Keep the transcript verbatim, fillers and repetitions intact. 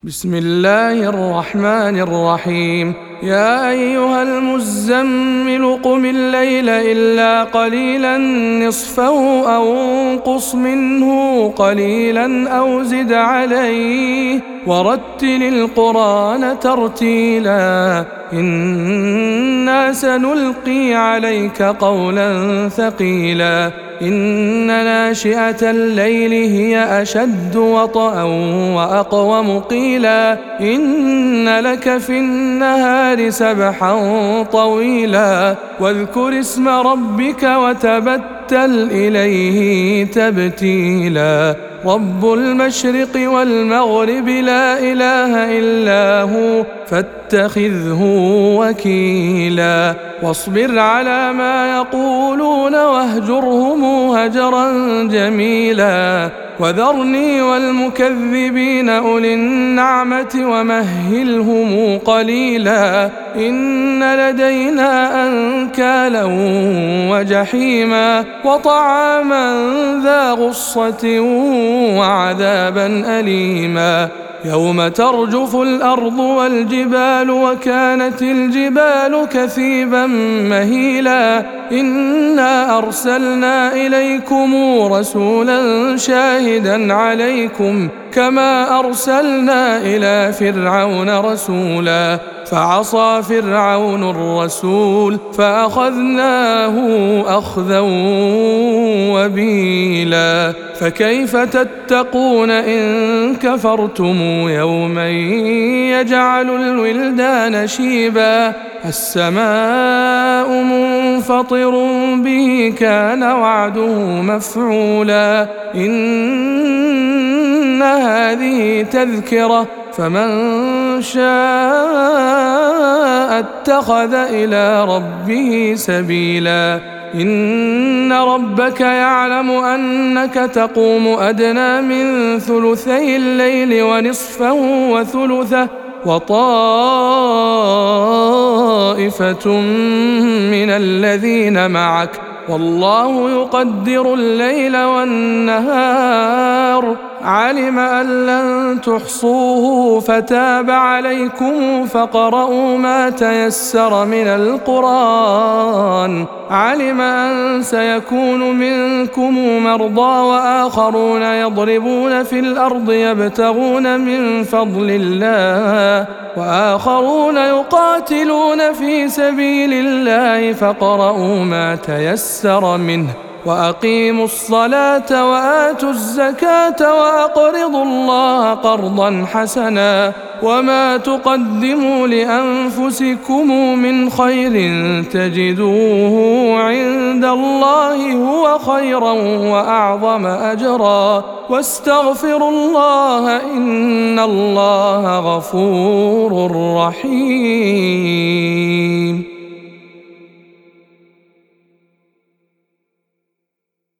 بسم الله الرحمن الرحيم. يا أيها المزمل قم الليل إلا قليلا نصفه أو انقص منه قليلا أو زد عليه ورتل القرآن ترتيلا إنا سنلقي عليك قولا ثقيلا إن ناشئة الليل هي أشد وطئا وأقوم قيلا إن لك في النهار سبحا طويلا واذكر اسم ربك وتبتل إليه تبتيلا رب المشرق والمغرب لا إله إلا هو فاتخذه وكيلا واصبر على ما يقولون واهجرهم هجرا جميلا وذرني والمكذبين أولي النعمة ومهلهم قليلا إن لدينا أنكالا وجحيما وطعاما ذا غصة وعذابا أليما يوم ترجف الأرض والجبال وكانت الجبال كثيبا مهيلا إنا أرسلنا إليكم رسولا شاهدا عليكم كما أرسلنا إلى فرعون رسولا فعصى فرعون الرسول فأخذناه أخذا وبيلا فكيف تتقون إن كفرتم يوما يجعل الولدان شيبا السماء منفطر به كان وعده مفعولا إن هذه تذكرة فمن شاء اتخذ إلى ربه سبيلا إن ربك يعلم أنك تقوم أدنى من ثلثي الليل ونصفه وثلثه وطائفة من الذين معك والله يقدر الليل والنهار علم أن لن تحصوه فتاب عليكم فاقرؤوا ما تيسر من القرآن علم أن سيكون منكم مرضى وآخرون يضربون في الأرض يبتغون من فضل الله وآخرون يقاتلون في سبيل الله فاقرؤوا ما تيسر منه وأقيموا الصلاة وآتوا الزكاة وأقرضوا الله قرضا حسنا وما تقدموا لأنفسكم من خير تجدوه عند الله هو خيرا وأعظم أجرا واستغفروا الله إن الله غفور رحيم.